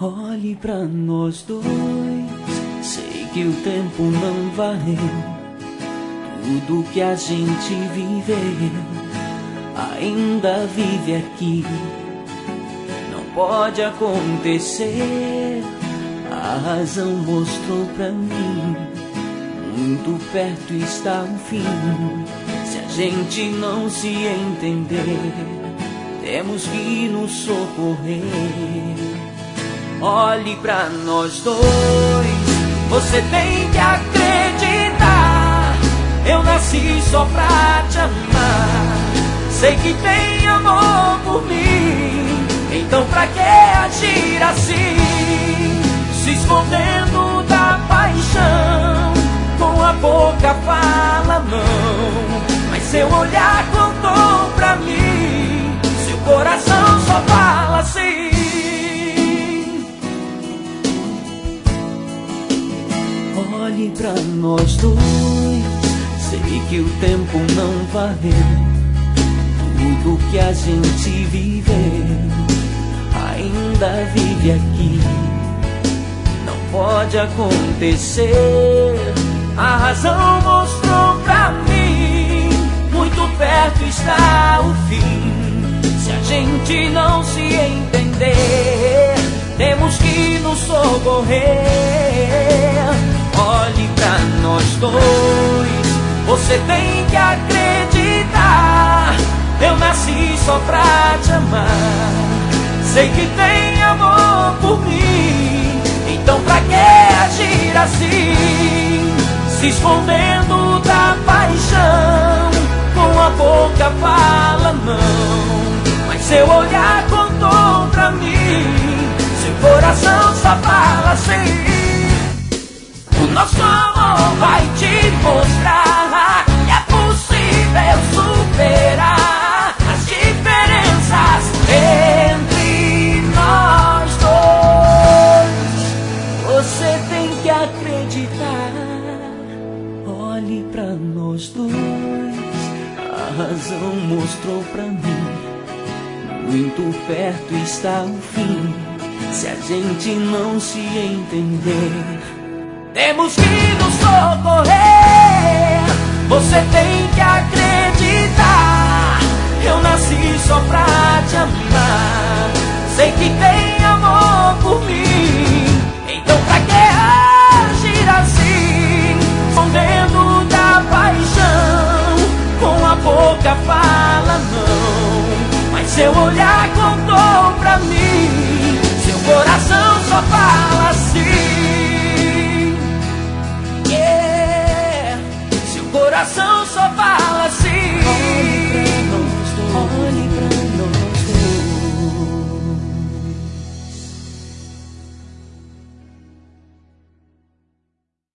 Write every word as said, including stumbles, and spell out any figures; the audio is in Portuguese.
Olhe pra nós dois, sei que o tempo não varreu tudo que a gente viveu, ainda vive aqui. Não pode acontecer, a razão mostrou pra mim, muito perto está o fim. Se a gente não se entender, temos que nos socorrer. Olhe pra nós dois, você tem que acreditar. Eu nasci só pra te amar, sei que tem amor por mim. Então pra que agir assim, se escondendo da paixão? Com a boca fala não, mas seu olhar contou pra mim, seu coração só fala assim. Olhe pra nós dois, sei que o tempo não varreu tudo que a gente viveu, ainda vive aqui. Não pode acontecer, a razão mostrou pra mim, muito perto está o fim. Se a gente não se entender, temos que nos socorrer. Olhe pra nós dois, você tem que acreditar. Eu nasci só pra te amar, sei que tem amor por mim. Então pra que agir assim, se escondendo da paixão? Com a boca fala não, mas seu olhar contou pra mim, seu coração só fala assim. O nosso amor vai te mostrar que é possível superar as diferenças entre nós dois. Você tem que acreditar. Olhe pra nós dois, a razão mostrou pra mim, muito perto está o fim. Se a gente não se entender, temos que nos socorrer. Você tem que acreditar. Eu nasci só pra te amar, sei que tem amor por mim. Então pra que agir assim, escondendo da paixão? Com a boca fala não, mas seu olhar contou pra mim, seu coração só fala